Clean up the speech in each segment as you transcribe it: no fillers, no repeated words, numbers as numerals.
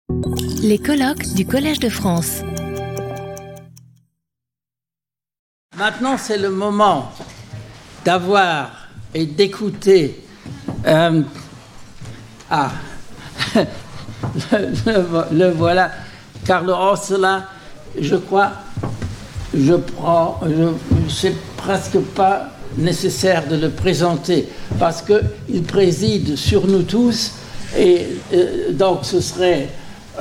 Les colloques du Collège de France. Maintenant, c'est le moment d'avoir et d'écouter. Le voilà, Carlo Orsola. Je crois, c'est presque pas nécessaire de le présenter parce qu'il préside sur nous tous et donc ce serait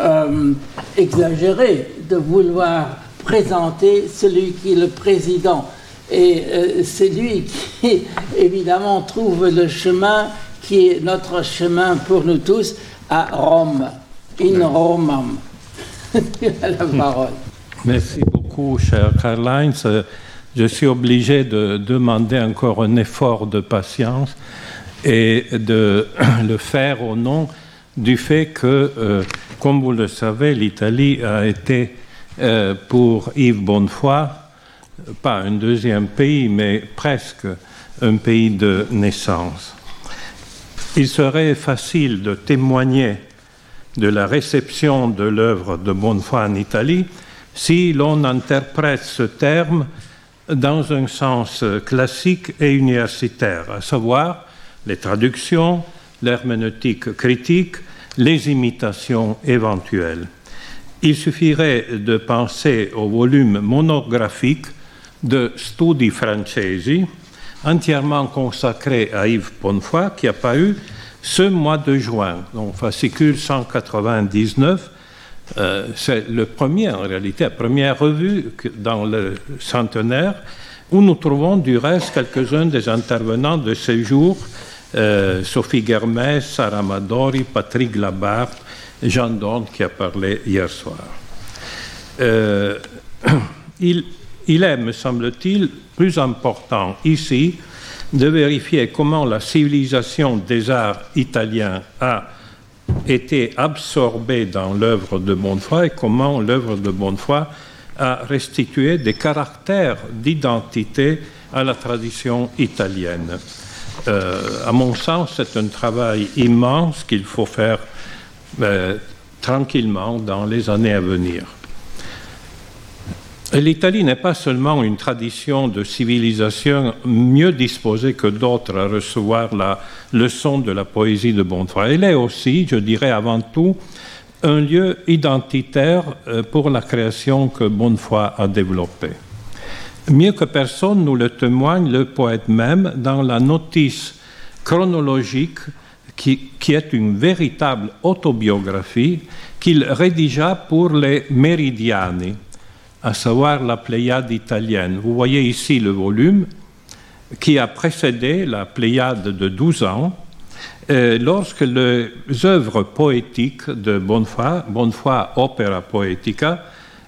exagéré de vouloir présenter celui qui est le président. Et c'est lui qui, évidemment, trouve le chemin qui est notre chemin pour nous tous à Rome, in Romam. Tu as la parole. Merci beaucoup, cher Karl-Heinz. Je suis obligé de demander encore un effort de patience et de le faire au nom du fait que, comme vous le savez, l'Italie a été, pour Yves Bonnefoy, pas un deuxième pays, mais presque un pays de naissance. Il serait facile de témoigner de la réception de l'œuvre de Bonnefoy en Italie si l'on interprète ce terme dans un sens classique et universitaire, à savoir les traductions, l'herméneutique critique, les imitations éventuelles. Il suffirait de penser au volume monographique de Studi Francesi, entièrement consacré à Yves Bonnefoy, qui a paru ce mois de juin, donc fascicule 199. C'est le premier, en réalité, la première revue dans le centenaire, où nous trouvons du reste quelques-uns des intervenants de ces jours, Sophie Guermès, Sarah Amadori, Patrick Labarthe, Jean Dorn qui a parlé hier soir. Il est, me semble-t-il, plus important ici de vérifier comment la civilisation des arts italiens a été absorbée dans l'œuvre de Bonnefoy et comment l'œuvre de Bonnefoy a restitué des caractères d'identité à la tradition italienne. À mon sens, c'est un travail immense qu'il faut faire tranquillement dans les années à venir. L'Italie n'est pas seulement une tradition de civilisation mieux disposée que d'autres à recevoir la leçon de la poésie de Bonnefoy. Elle est aussi, je dirais avant tout, un lieu identitaire pour la création que Bonnefoy a développée. Mieux que personne nous le témoigne le poète même dans la notice chronologique qui est une véritable autobiographie qu'il rédigea pour les Meridiani, à savoir la Pléiade italienne. Vous voyez ici le volume qui a précédé la Pléiade de 12 ans, lorsque les œuvres poétiques de Bonnefoy Opera Poetica,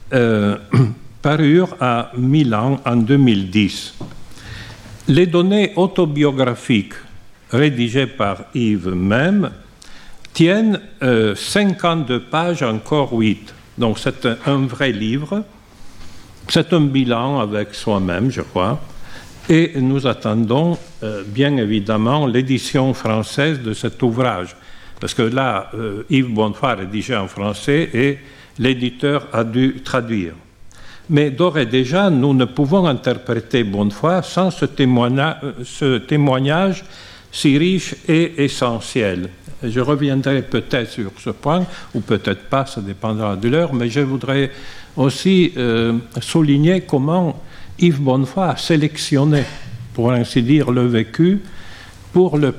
parurent à Milan en 2010. Les données autobiographiques rédigées par Yves même tiennent 52 pages, encore 8. Donc c'est un vrai livre. C'est un bilan avec soi-même, je crois. Et nous attendons bien évidemment l'édition française de cet ouvrage. Parce que là, Yves Bonnefoy a rédigé en français et l'éditeur a dû traduire. Mais d'ores et déjà, nous ne pouvons interpréter Bonnefoy sans ce témoignage si riche et essentiel. Je reviendrai peut-être sur ce point, ou peut-être pas, ça dépendra de l'heure, mais je voudrais aussi souligner comment Yves Bonnefoy a sélectionné, pour ainsi dire, le vécu pour le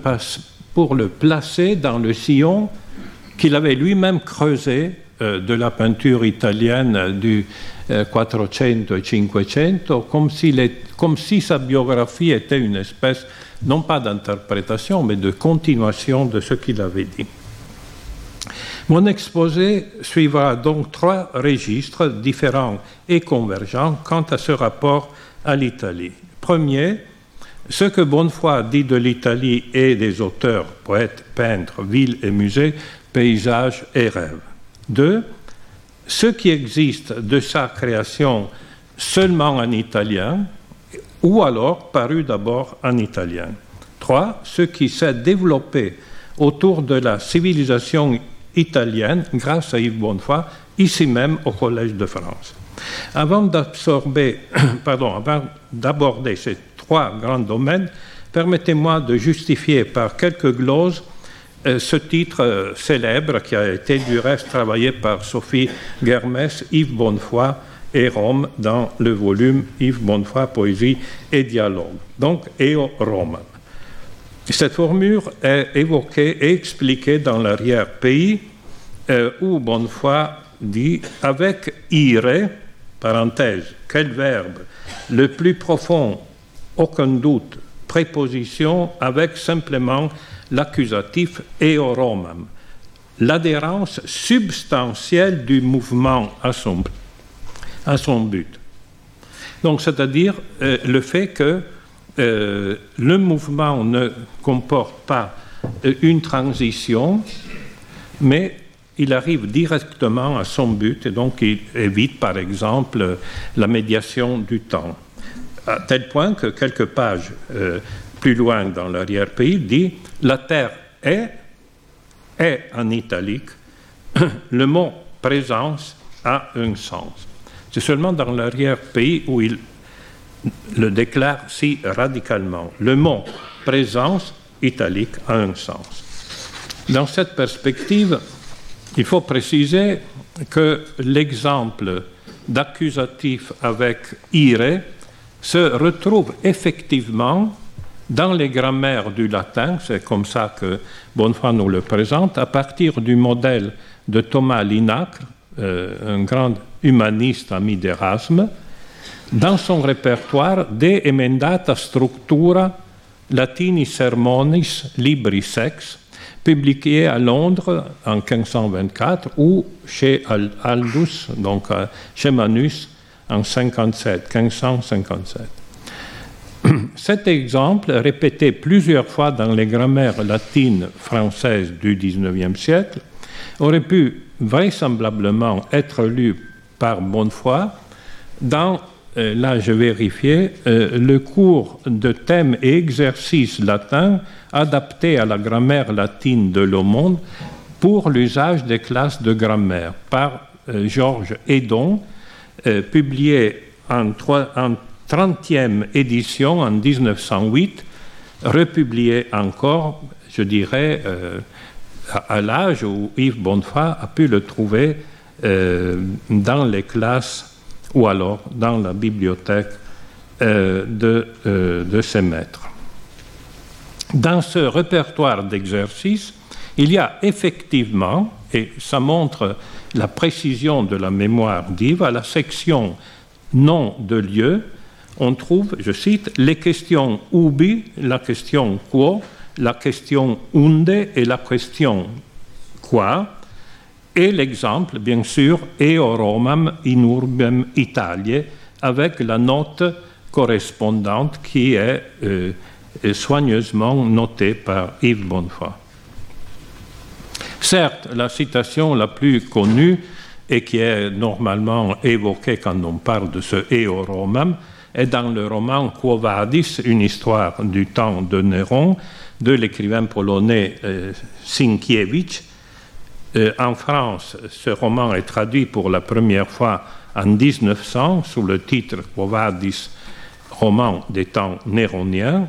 placer dans le sillon qu'il avait lui-même creusé de la peinture italienne du 400 et 500, comme si sa biographie était une espèce, non pas d'interprétation, mais de continuation de ce qu'il avait dit. Mon exposé suivra donc 3 registres différents et convergents quant à ce rapport à l'Italie. Premier, ce que Bonnefoy dit de l'Italie et des auteurs, poètes, peintres, villes et musées, paysages et rêves. 2, ce qui existe de sa création seulement en italien, ou alors paru d'abord en italien. 3, ce qui s'est développé autour de la civilisation italienne grâce à Yves Bonnefoy, ici même au Collège de France. Avant d'aborder ces trois grands domaines, permettez-moi de justifier par quelques gloses ce titre célèbre qui a été du reste travaillé par Sophie Guermès, Yves Bonnefoy et Rome dans le volume Yves Bonnefoy, Poésie et Dialogue, donc Eo Romam. Cette formule est évoquée et expliquée dans l'arrière-pays où Bonnefoy dit « avec ire », parenthèse, quel verbe, le plus profond, aucun doute, préposition avec simplement l'accusatif eo Romam, l'adhérence substantielle du mouvement à son but. Donc, c'est-à-dire le fait que le mouvement ne comporte pas une transition, mais il arrive directement à son but et donc il évite, par exemple, la médiation du temps. À tel point que quelques pages plus loin dans l'arrière-pays dit « La terre est en italique, le mot présence a un sens ». C'est seulement dans l'arrière-pays où il le déclare si radicalement. Le mot présence italique a un sens. Dans cette perspective, il faut préciser que l'exemple d'accusatif avec ire se retrouve effectivement dans les grammaires du latin, c'est comme ça que Bonnefoy nous le présente, à partir du modèle de Thomas Linacre, un grand humaniste ami d'Erasme, dans son répertoire De Emendata Structura Latini Sermonis Libri Sex, publié à Londres en 1524 ou chez Aldus, donc chez Manus, en 1557. Cet exemple, répété plusieurs fois dans les grammaires latines françaises du XIXe siècle, aurait pu vraisemblablement être lu par Bonnefoy dans, là je vérifiais, le cours de thèmes et exercices latins adaptés à la grammaire latine de l'Aumône pour l'usage des classes de grammaire par Georges Hédon, publié en 30e édition en 1908, republié encore, je dirais, à l'âge où Yves Bonnefoy a pu le trouver dans les classes ou alors dans la bibliothèque de ses maîtres. Dans ce répertoire d'exercices, il y a effectivement, et ça montre la précision de la mémoire d'Yves, à la section nom de lieu, on trouve, je cite, les questions ubi, la question quo, la question unde et la question qua, et l'exemple, bien sûr, eo Romam in urbem Italiae, avec la note correspondante qui est soigneusement notée par Yves Bonnefoy. Certes, la citation la plus connue et qui est normalement évoquée quand on parle de ce eo Romam est dans le roman Quo Vadis, une histoire du temps de Néron, de l'écrivain polonais Sienkiewicz. En France, ce roman est traduit pour la première fois en 1900 sous le titre Quo Vadis, roman des temps néroniens.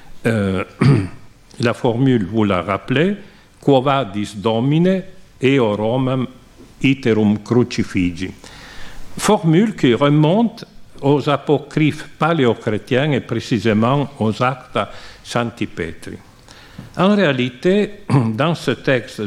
La formule, vous la rappelez, Quo Vadis Domine, eo Romam iterum crucifigi. Formule qui remonte aux apocryphes paléochrétiens et précisément aux Acta Sancti Petri. En réalité, dans ce texte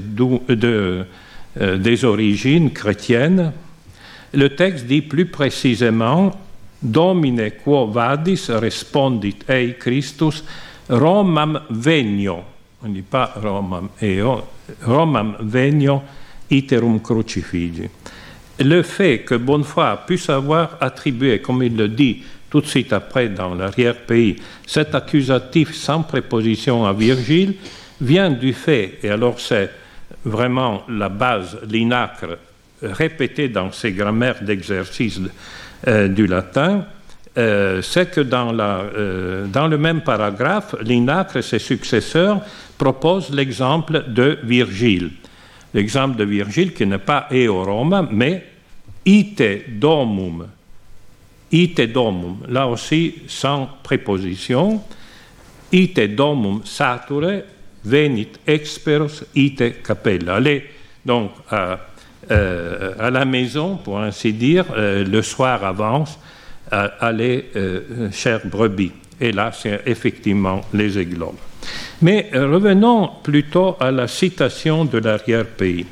des origines chrétiennes, le texte dit plus précisément Domine quo vadis respondit ei Christus Romam venio, on ne dit pas Romam eo, Romam venio iterum crucifigi. Le fait que Bonnefoy puisse avoir attribué, comme il le dit tout de suite après dans l'arrière-pays, cet accusatif sans préposition à Virgile, vient du fait, et alors c'est vraiment la base Linacre répétée dans ses grammaires d'exercice du latin, c'est que dans le même paragraphe, Linacre et ses successeurs proposent l'exemple de Virgile. l'exemple de Virgile qui n'est pas eoroma, mais ite domum. Ite domum, là aussi sans préposition. Ite domum sature venit experos ite capella. Allez donc à la maison, pour ainsi dire, le soir avance, allez, chère brebis. Et là, c'est effectivement les églobes. Mais revenons plutôt à la citation de l'arrière-pays,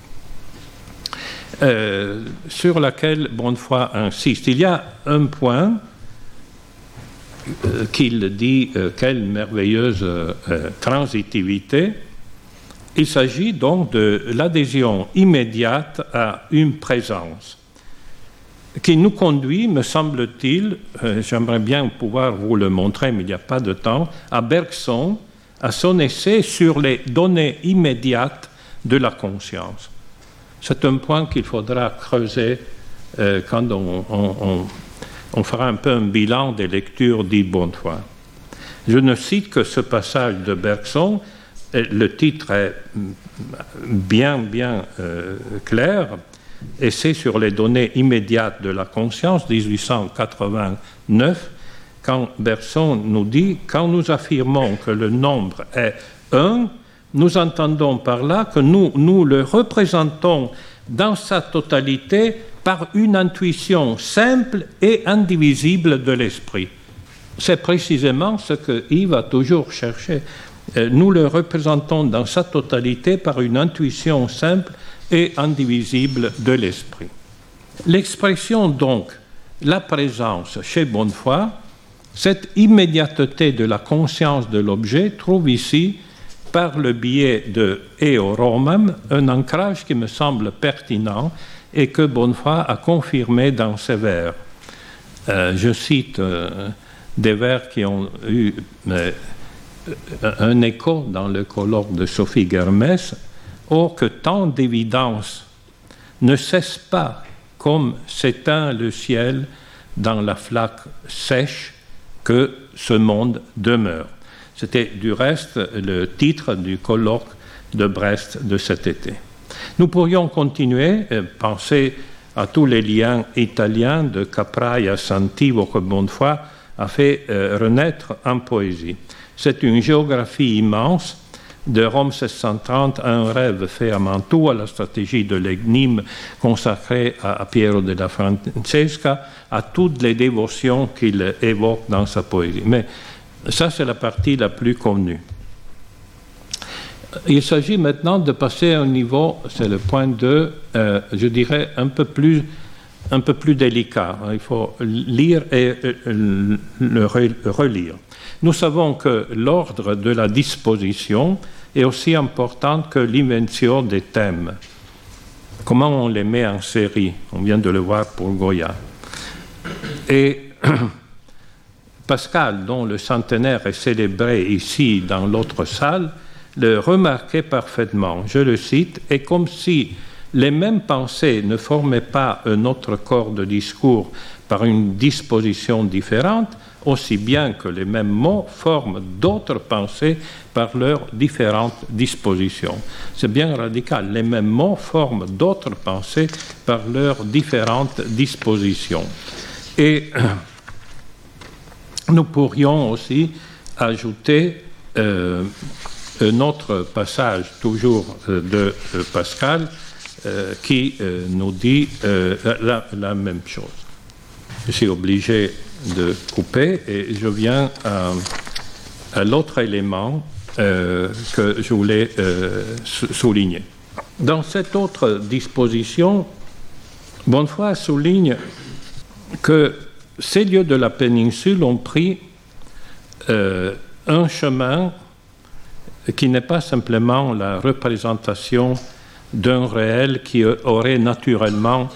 sur laquelle Bonnefoy insiste. Il y a un point qu'il dit, quelle merveilleuse transitivité. Il s'agit donc de l'adhésion immédiate à une présence qui nous conduit, me semble-t-il, j'aimerais bien pouvoir vous le montrer, mais il n'y a pas de temps, à Bergson, à son essai sur les données immédiates de la conscience. C'est un point qu'il faudra creuser quand on fera un peu un bilan des lectures d'Yves Bonnefoy. Je ne cite que ce passage de Bergson. Le titre est bien clair, Essai sur les données immédiates de la conscience, 1889, quand Bergson nous dit « Quand nous affirmons que le nombre est 1, nous entendons par là que nous le représentons dans sa totalité par une intuition simple et indivisible de l'esprit. » C'est précisément ce que Yves a toujours cherché. Nous le représentons dans sa totalité par une intuition simple et indivisible de l'esprit. L'expression donc, la présence chez Bonnefoy, cette immédiateté de la conscience de l'objet trouve ici, par le biais de eoromam, un ancrage qui me semble pertinent et que Bonnefoy a confirmé dans ses vers. Je cite des vers qui ont eu un écho dans le colloque de Sophie Germès. Or que tant d'évidence ne cesse pas comme s'éteint le ciel dans la flaque sèche que ce monde demeure. C'était du reste le titre du colloque de Brest de cet été. Nous pourrions continuer, penser à tous les liens italiens de Capraia à Santivo que Bonnefoy a fait renaître en poésie. C'est une géographie immense, de Rome 1630 à un rêve fait à Mantoue, à la stratégie de l'énigme consacrée à Piero della Francesca, à toutes les dévotions qu'il évoque dans sa poésie. Mais ça, c'est la partie la plus connue. Il s'agit maintenant de passer à un niveau, c'est le point 2, je dirais un peu plus délicat. Il faut lire et le relire. Nous savons que l'ordre de la disposition est aussi important que l'invention des thèmes. Comment on les met en série? On vient de le voir pour Goya. Et Pascal, dont le centenaire est célébré ici dans l'autre salle, le remarquait parfaitement. Je le cite, « Et comme si les mêmes pensées ne formaient pas un autre corps de discours par une disposition différente, aussi bien que les mêmes mots forment d'autres pensées par leurs différentes dispositions. » C'est bien radical. Les mêmes mots forment d'autres pensées par leurs différentes dispositions. Et nous pourrions aussi ajouter un autre passage, toujours de Pascal, qui nous dit la même chose. Je suis obligé de couper et je viens à l'autre élément que je voulais souligner. Dans cette autre disposition, Bonnefoy souligne que ces lieux de la péninsule ont pris un chemin qui n'est pas simplement la représentation d'un réel qui aurait naturellement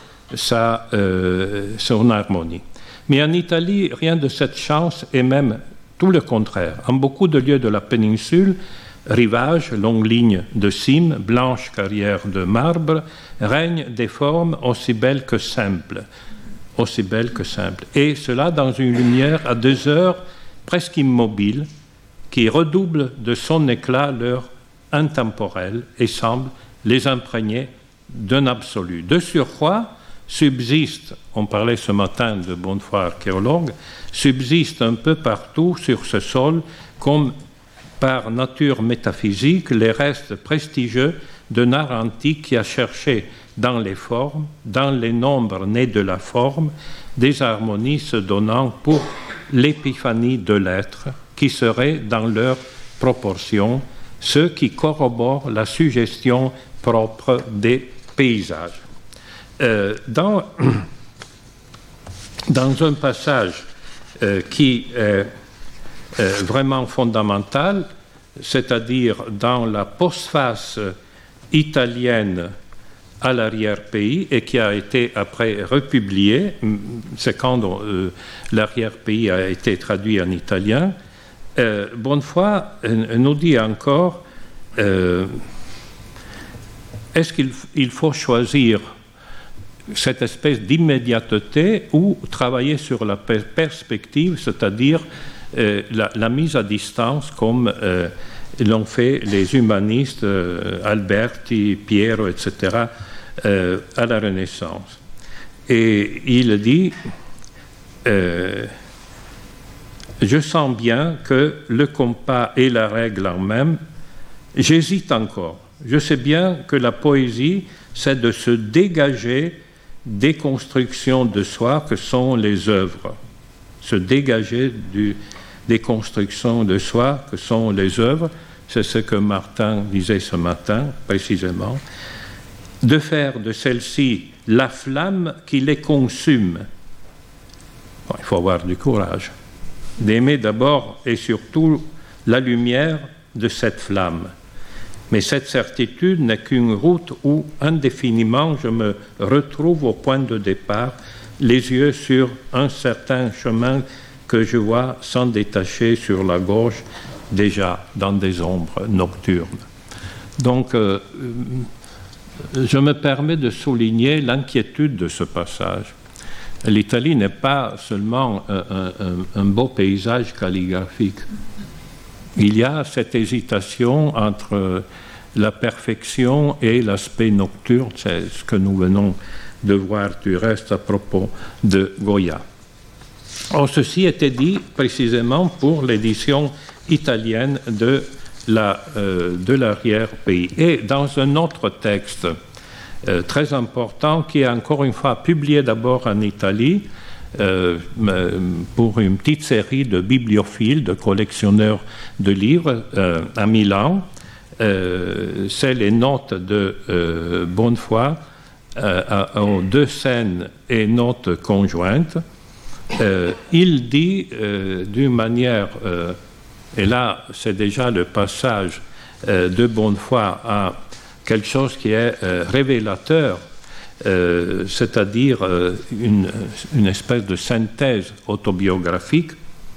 son harmonie. Mais en Italie, rien de cette chance et même tout le contraire. En beaucoup de lieux de la péninsule, rivages, longues lignes de cimes, blanches carrières de marbre, règnent des formes aussi belles que simples. Aussi belles que simples. Et cela dans une lumière à 2 heures presque immobile, qui redouble de son éclat l'heure intemporelle et semble les imprégner d'un absolu. De surcroît, subsiste, on parlait ce matin de Bonnefoy archéologue, subsiste un peu partout sur ce sol, comme par nature métaphysique, les restes prestigieux d'un art antique qui a cherché dans les formes, dans les nombres nés de la forme, des harmonies se donnant pour l'épiphanie de l'être, qui serait dans leur proportion, ce qui corrobore la suggestion propre des paysages. Dans un passage qui est vraiment fondamental, c'est-à-dire dans la postface italienne à l'arrière-pays et qui a été après republié, c'est quand l'arrière-pays a été traduit en italien, Bonnefoy nous dit encore est-ce qu'il faut choisir cette espèce d'immédiateté ou travailler sur la perspective, c'est-à-dire la mise à distance comme l'ont fait les humanistes Alberti, Piero, etc. À la Renaissance. Et il dit je sens bien que le compas est la règle en même, j'hésite encore. Je sais bien que la poésie, c'est de se dégager des constructions de soi que sont les œuvres. Se dégager des constructions de soi que sont les œuvres, c'est ce que Martin disait ce matin, précisément, de faire de celles-ci la flamme qui les consume. Bon, il faut avoir du courage. D'aimer d'abord et surtout la lumière de cette flamme. Mais cette certitude n'est qu'une route où, indéfiniment, je me retrouve au point de départ, les yeux sur un certain chemin que je vois s'en détacher sur la gauche, déjà dans des ombres nocturnes. Donc, je me permets de souligner l'inquiétude de ce passage. L'Italie n'est pas seulement un beau paysage calligraphique. Il y a cette hésitation entre la perfection et l'aspect nocturne, c'est ce que nous venons de voir du reste à propos de Goya. Or, ceci était dit précisément pour l'édition italienne de l'arrière-pays. Et dans un autre texte très important, qui est encore une fois publié d'abord en Italie, pour une petite série de bibliophiles, de collectionneurs de livres à Milan, c'est les notes de Bonnefoy aux deux scènes et notes conjointes. Il dit d'une manière, et là c'est déjà le passage de Bonnefoy à quelque chose qui est révélateur, c'est-à-dire une espèce de synthèse autobiographique.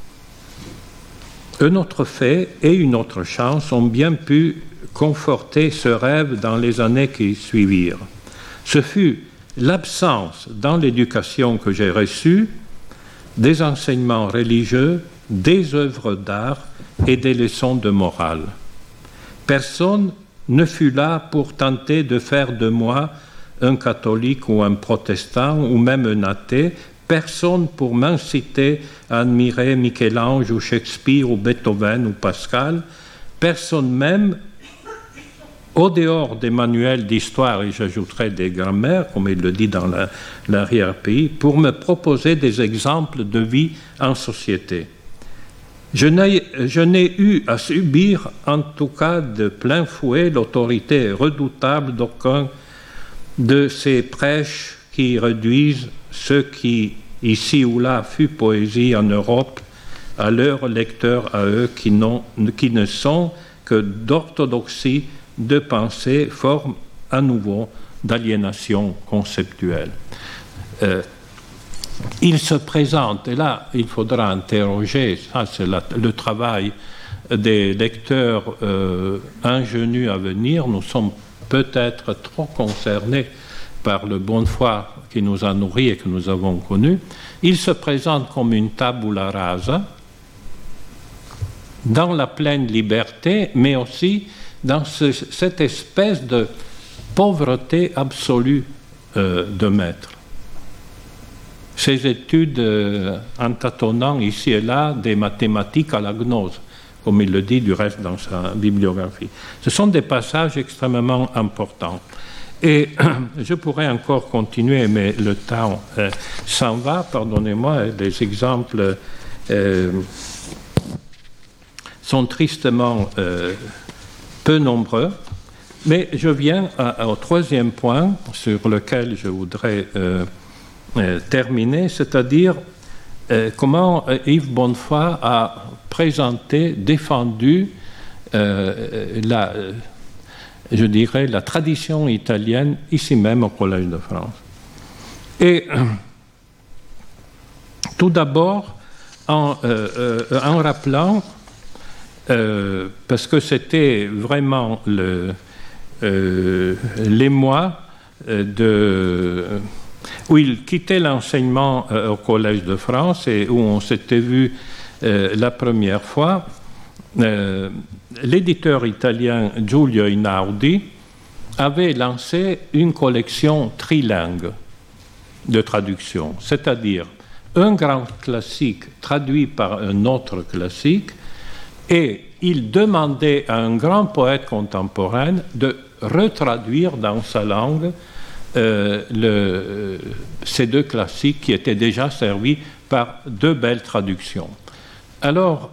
Un autre fait et une autre chance ont bien pu conforter ce rêve dans les années qui suivirent. Ce fut l'absence dans l'éducation que j'ai reçue des enseignements religieux, des œuvres d'art et des leçons de morale. Personne ne fut là pour tenter de faire de moi un catholique ou un protestant ou même un athée, personne pour m'inciter à admirer Michel-Ange ou Shakespeare ou Beethoven ou Pascal, personne même, au dehors des manuels d'histoire, et j'ajouterai des grammaires, comme il le dit dans l'arrière-pays, pour me proposer des exemples de vie en société. Je n'ai eu à subir, en tout cas de plein fouet, l'autorité redoutable d'aucun de ces prêches qui réduisent ce qui, ici ou là, fut poésie en Europe, à leurs lecteurs, à eux, qui ne sont que d'orthodoxie de pensée, forme à nouveau d'aliénation conceptuelle. Il se présente, et là il faudra interroger, ça c'est le travail des lecteurs ingénus à venir, nous sommes peut-être trop concernés par le Bonnefoy qui nous a nourris et que nous avons connu. Il se présente comme une tabula rasa, dans la pleine liberté, mais aussi dans cette espèce de pauvreté absolue de maître. Ses études en tâtonnant ici et là des mathématiques à la gnose, comme il le dit du reste dans sa bibliographie. Ce sont des passages extrêmement importants. Et je pourrais encore continuer, mais le temps s'en va, pardonnez-moi, les exemples sont tristement peu nombreux, mais je viens au troisième point sur lequel je voudrais terminer, c'est-à-dire comment Yves Bonnefoy a présenté, défendu je dirais, la tradition italienne, ici même au Collège de France. Et tout d'abord, en rappelant, parce que c'était vraiment l'émoi où il quittait l'enseignement au Collège de France et où on s'était vu la première fois, l'éditeur italien Giulio Einaudi avait lancé une collection trilingue de traduction, c'est-à-dire un grand classique traduit par un autre classique, et il demandait à un grand poète contemporain de retraduire dans sa langue ces deux classiques qui étaient déjà servis par deux belles traductions. Alors,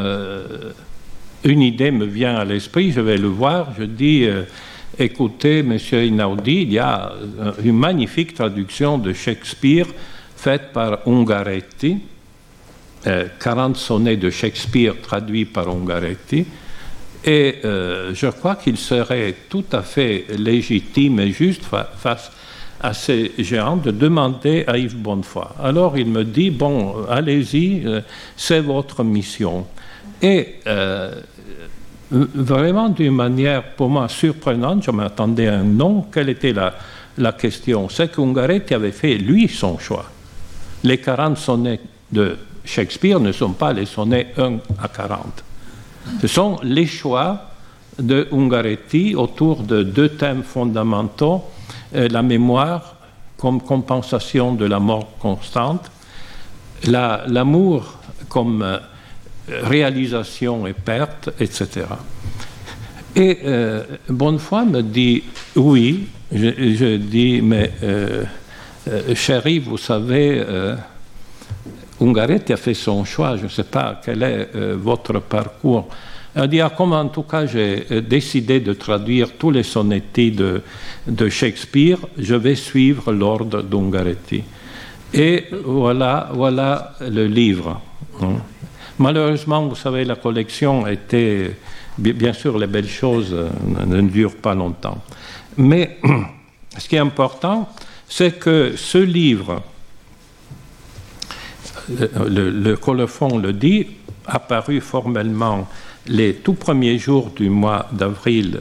une idée me vient à l'esprit, je vais le voir, je dis, écoutez, monsieur Einaudi, il y a une magnifique traduction de Shakespeare faite par Ungaretti, 40 sonnets de Shakespeare traduits par Ungaretti, et je crois qu'il serait tout à fait légitime et juste face à ces géants de demander à Yves Bonnefoy. Alors il me dit, bon, allez-y, c'est votre mission. Et vraiment d'une manière pour moi surprenante, je m'attendais à un non. Quelle était la question? C'est qu'Ungaretti avait fait, lui, son choix. Les 40 sonnets de Shakespeare ne sont pas les sonnets 1 à 40. Ce sont les choix de Ungaretti autour de deux thèmes fondamentaux, la mémoire comme compensation de la mort constante, l'amour comme réalisation et perte, etc. Et Bonnefoy me dit oui. Je dis mais chérie, vous savez, Ungaretti a fait son choix, je ne sais pas quel est votre parcours. Elle dit, comme en tout cas j'ai décidé de traduire tous les sonetti de Shakespeare, je vais suivre l'ordre d'Ungaretti. Et voilà le livre. Malheureusement, vous savez, la collection était... Bien sûr, les belles choses ne durent pas longtemps. Mais ce qui est important, c'est que ce livre, le colophon le dit, apparu formellement les tout premiers jours du mois d'avril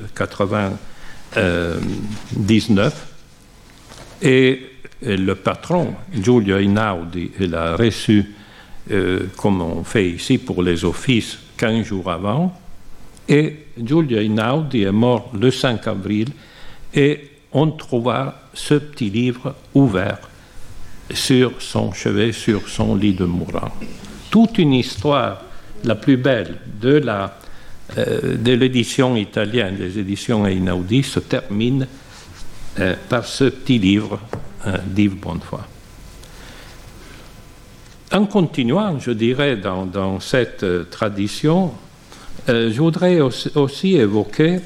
1999, et le patron, Giulio Einaudi, l'a reçu comme on fait ici pour les offices 15 jours avant, et Giulio Einaudi est mort le 5 avril, et on trouva ce petit livre ouvert sur son chevet, sur son lit de mourant. Toute une histoire, la plus belle de l'édition italienne, des éditions Einaudi, se termine par ce petit livre d'Yves Bonnefoy. En continuant, je dirais, dans cette tradition, je voudrais aussi évoquer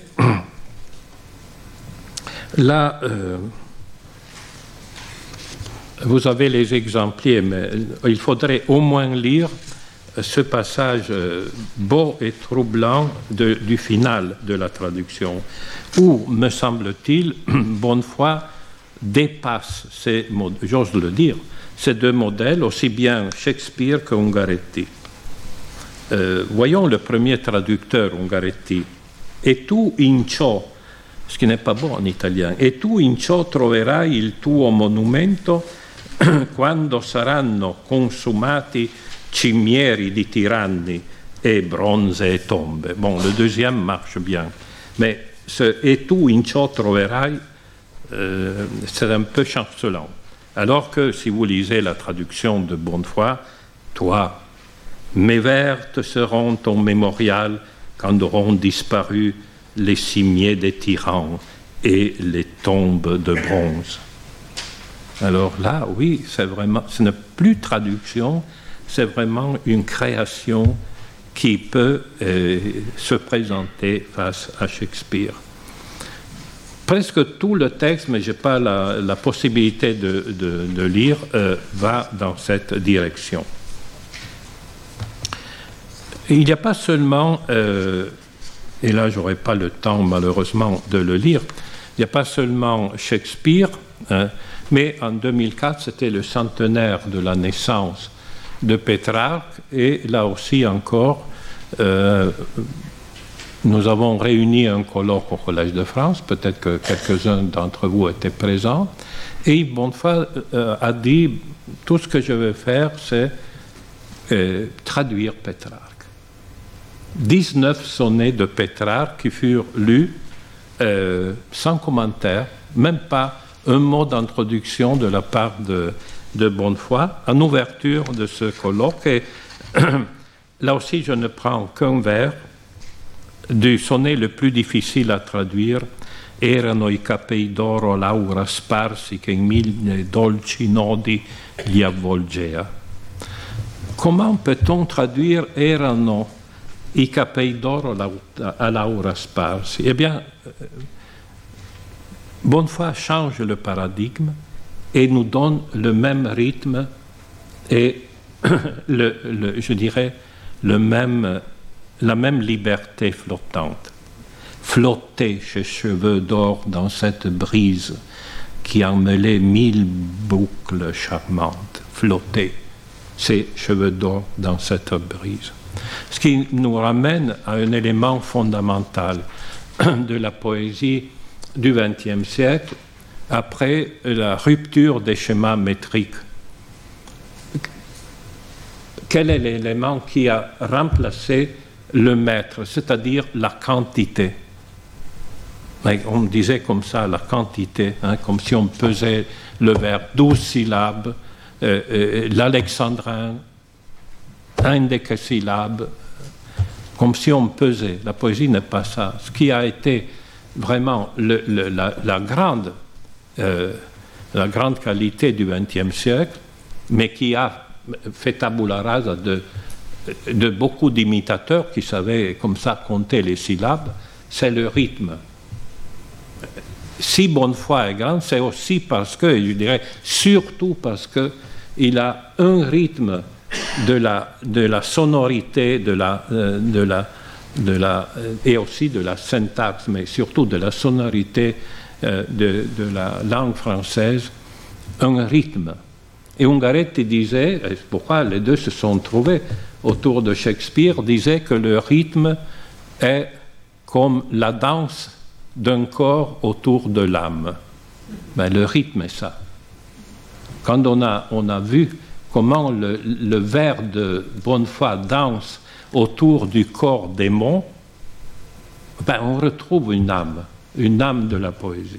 vous avez les exemplaires, mais il faudrait au moins lire ce passage beau et troublant du final de la traduction, où, me semble-t-il, Bonnefoy dépasse, j'ose le dire, ces deux modèles, aussi bien Shakespeare que Ungaretti. Voyons le premier traducteur, Ungaretti. E tu in ciò, ce qui n'est pas bon en italien, e tu in ciò troverai il tuo monumento quando saranno consumati cimieri di tiranni e bronze e tombe. Bon, le deuxième marche bien, mais ce « et tu in ciò troverai » c'est un peu chancelant. Alors que si vous lisez la traduction de Bonnefoy, toi, mes vers te seront ton mémorial quand auront disparu les cimiers des tyrans et les tombes de bronze. Alors là, oui, c'est vraiment, ce n'est plus traduction, c'est vraiment une création qui peut se présenter face à Shakespeare. Presque tout le texte, mais je n'ai pas la possibilité de lire, va dans cette direction. Et il n'y a pas seulement, et là je n'aurai pas le temps malheureusement de le lire, il n'y a pas seulement Shakespeare, hein, mais en 2004 c'était le centenaire de la naissance de Pétrarque, et là aussi encore, nous avons réuni un colloque au Collège de France, peut-être que quelques-uns d'entre vous étaient présents, et Yves Bonnefoy a dit, tout ce que je vais faire, c'est traduire Pétrarque. 19 sonnets de Pétrarque qui furent lus sans commentaire, même pas un mot d'introduction de la part de Bonnefoy, en ouverture de ce colloque. Et là aussi, je ne prends qu'un vers du sonnet le plus difficile à traduire. Erano I capei d'oro l'aura sparsi che in mille dolci nodi li avvolgea. Comment peut-on traduire erano I capei d'oro l'aura sparsi? Eh bien, Bonnefoy change le paradigme et nous donne le même rythme et, je dirais, la même liberté flottante. Flotter ses cheveux d'or dans cette brise qui emmêlait 1000 boucles charmantes. Flotter ses cheveux d'or dans cette brise. Ce qui nous ramène à un élément fondamental de la poésie du XXe siècle, après la rupture des schémas métriques. Quel est l'élément qui a remplacé le maître, c'est-à-dire la quantité? On disait comme ça, la quantité, hein, comme si on pesait le vers 12 syllabes, l'alexandrin, un décasyllabe, comme si on pesait. La poésie n'est pas ça. Ce qui a été vraiment la grande qualité du XXe siècle, mais qui a fait tabula rasa de beaucoup d'imitateurs qui savaient comme ça compter les syllabes, c'est le rythme. Si Bonnefoy est grand, c'est aussi parce que, je dirais surtout parce qu'il a un rythme de la sonorité, et aussi de la syntaxe, mais surtout de la sonorité de la langue française, un rythme. Et Ungaretti disait, et c'est pourquoi les deux se sont trouvés autour de Shakespeare, disait que le rythme est comme la danse d'un corps autour de l'âme. Mais le rythme est ça. Quand on a vu comment le vers de Bonnefoy danse autour du corps démon, ben on retrouve une âme de la poésie.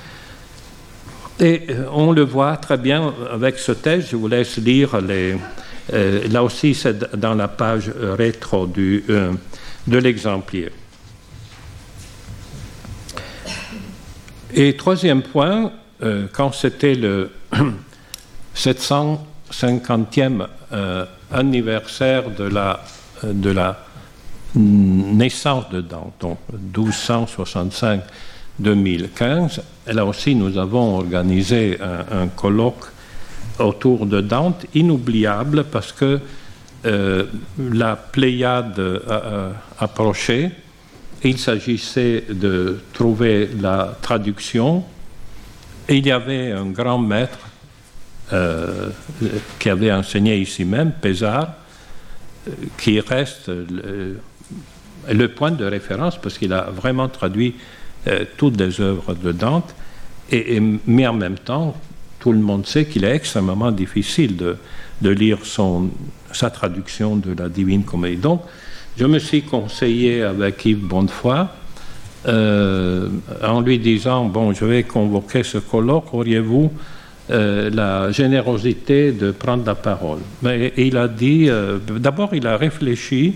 Et on le voit très bien avec ce texte. Je vous laisse lire là aussi c'est dans la page rétro de l'exemplaire. Et troisième point, quand c'était le 750e anniversaire de la naissance de Dante, donc 1265-2015, là aussi nous avons organisé un colloque autour de Dante, inoubliable parce que la Pléiade approchait. Il s'agissait de trouver la traduction, et il y avait un grand maître qui avait enseigné ici même, Pézard, qui reste le point de référence parce qu'il a vraiment traduit toutes les œuvres de Dante, mais en même temps, tout le monde sait qu'il est extrêmement difficile de lire sa traduction de la Divine Comédie. Donc, je me suis conseillé avec Yves Bonnefoy en lui disant « Bon, je vais convoquer ce colloque, auriez-vous la générosité de prendre la parole ?» Mais il a dit, d'abord il a réfléchi,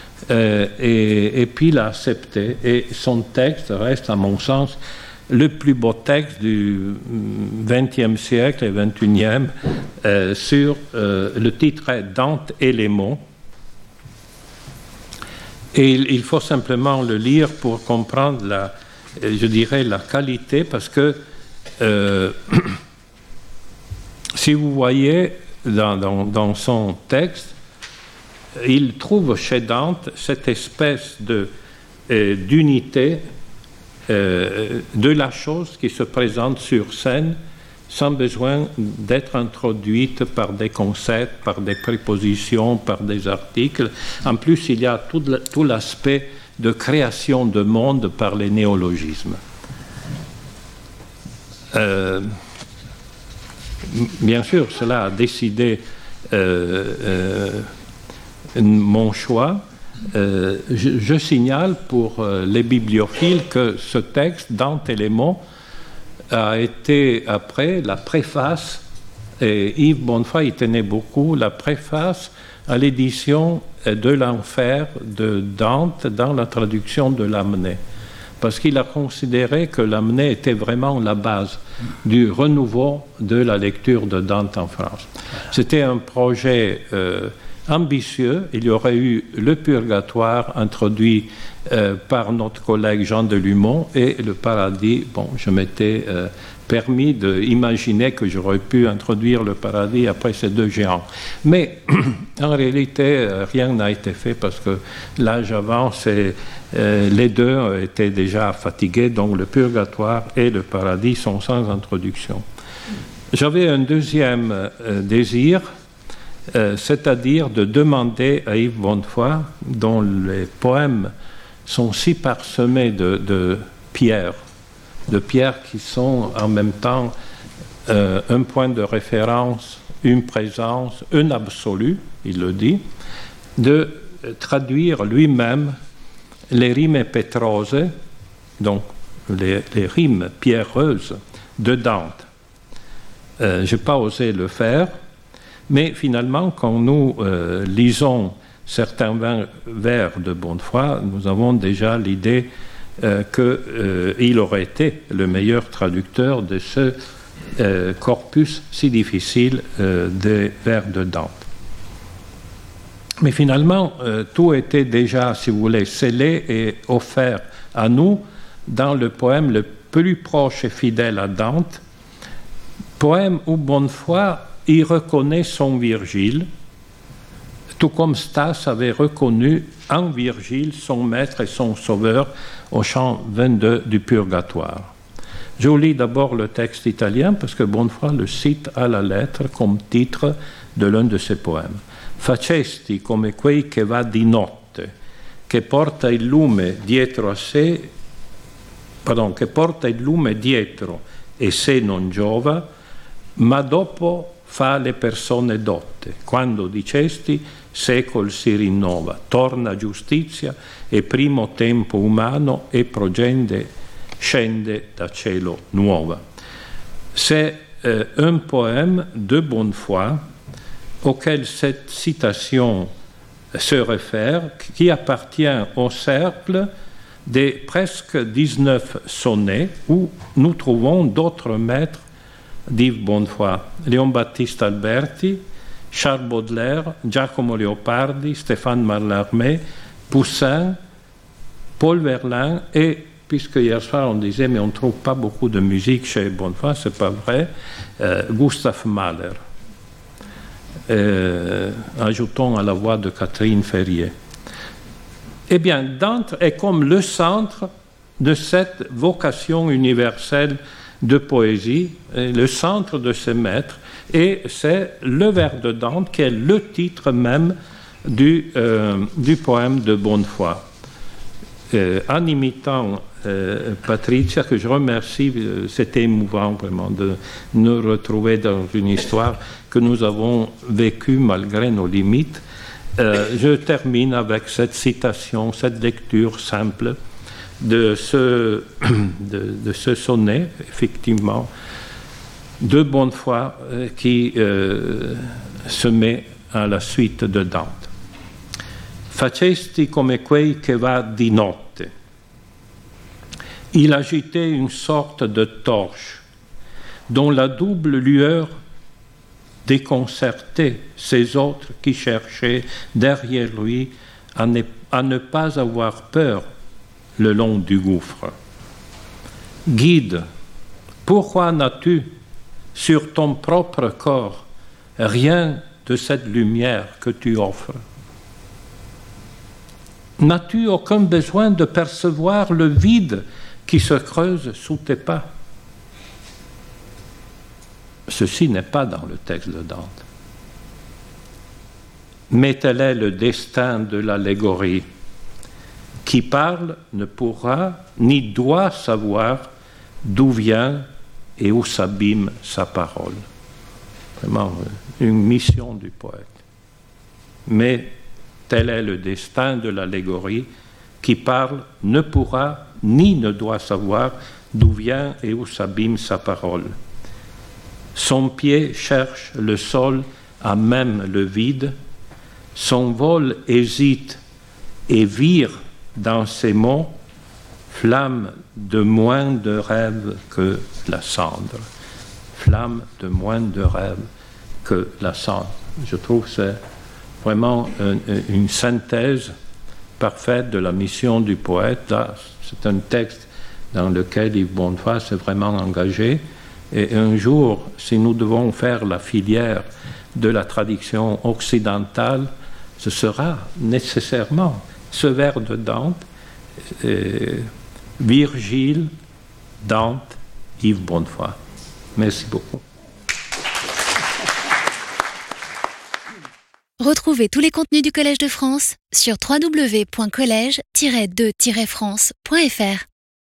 et puis il a accepté. Et son texte reste, à mon sens, le plus beau texte du XXe siècle et XXIe sur le titre est Dante et les mots. Et il faut simplement le lire pour comprendre je dirais, la qualité, parce que si vous voyez dans son texte, il trouve chez Dante cette espèce d'unité de la chose qui se présente sur scène sans besoin d'être introduite par des concepts, par des prépositions, par des articles. En plus, il y a tout l'aspect de création de monde par les néologismes. Bien sûr, cela a décidé mon choix. Je signale pour les bibliophiles que ce texte, Dante et les mots, a été après la préface, et Yves Bonnefoy y tenait beaucoup, la préface à l'édition de l'Enfer de Dante dans la traduction de Lamennais, parce qu'il a considéré que Lamennais était vraiment la base du renouveau de la lecture de Dante en France. C'était un projet ambitieux. Il y aurait eu le Purgatoire introduit par notre collègue Jean Delumeau et le Paradis. Bon, je m'étais permis d'imaginer que j'aurais pu introduire le Paradis après ces deux géants. Mais en réalité, rien n'a été fait parce que l'âge avance et les deux étaient déjà fatigués, donc le Purgatoire et le Paradis sont sans introduction. J'avais un deuxième désir, c'est-à-dire de demander à Yves Bonnefoy, dont les poèmes sont si parsemés de pierres qui sont en même temps un point de référence, une présence, un absolu, il le dit, de traduire lui-même les rimes pétrose, donc les rimes pierreuses de Dante. Je n'ai pas osé le faire, mais finalement, quand nous lisons certains vers de Bonnefoy, nous avons déjà l'idée qu'il aurait été le meilleur traducteur de ce corpus si difficile des vers de Dante. Mais finalement, tout était déjà, si vous voulez, scellé et offert à nous dans le poème le plus proche et fidèle à Dante, poème où Bonnefoy y reconnaît son Virgile, tout comme Stas avait reconnu en Virgile son maître et son sauveur au chant 22 du Purgatoire. Je vous lis d'abord le texte italien parce que Bonnefoy le cite à la lettre comme titre de l'un de ses poèmes. Facesti come quei che va di notte, che porta il lume dietro a sé, che porta il lume dietro e se non giova, ma dopo fa le persone dotte. Quando dicesti secol si rinnova, torna giustizia e primo tempo umano e progende scende da cielo nuova. C'est un poème de Bonnefoy auquel cette citation se réfère, qui appartient au cercle des presque 19 sonnets où nous trouvons d'autres maîtres d'Yves Bonnefoy, Léon Baptiste Alberti, Charles Baudelaire, Giacomo Leopardi, Stéphane Mallarmé, Poussin, Paul Verlaine et, puisque hier soir on disait mais on ne trouve pas beaucoup de musique chez Bonnefoy, c'est pas vrai, Gustav Mahler. Ajoutons à la voix de Catherine Ferrier. Eh bien, Dante est comme le centre de cette vocation universelle de poésie, le centre de ses maîtres, et c'est le vers de Dante qui est le titre même du poème de Bonnefoy. En imitant Patricia, que je remercie, c'était émouvant vraiment de nous retrouver dans une histoire que nous avons vécue malgré nos limites. Je termine avec cette citation, cette lecture simple de ce sonnet, effectivement, de Bonnefoy qui se met à la suite de Dante. Facesti come quei che va di notte. Il agitait une sorte de torche dont la double lueur déconcertait ces autres qui cherchaient derrière lui à ne pas avoir peur le long du gouffre. Guide, pourquoi n'as-tu sur ton propre corps rien de cette lumière que tu offres? N'as-tu aucun besoin de percevoir le vide qui se creuse sous tes pas? Ceci n'est pas dans le texte de Dante. Mais tel est le destin de l'allégorie. Qui parle ne pourra ni doit savoir d'où vient et où s'abîme sa parole. Vraiment une mission du poète. Mais tel est le destin de l'allégorie. Qui parle ne pourra ni ne doit savoir d'où vient et où s'abîme sa parole. Son pied cherche le sol à même le vide, son vol hésite et vire dans ses mots, flamme de moins de rêve que la cendre. Flamme de moins de rêve que la cendre. Je trouve que c'est vraiment une synthèse parfaite de la mission du poète. Là, c'est un texte dans lequel Yves Bonnefoy s'est vraiment engagé. Et un jour, si nous devons faire la filière de la tradition occidentale, ce sera nécessairement ce vers de Dante, Virgile, Dante, Yves Bonnefoy. Merci beaucoup. Retrouvez tous les contenus du Collège de France sur www.collège-2-france.fr.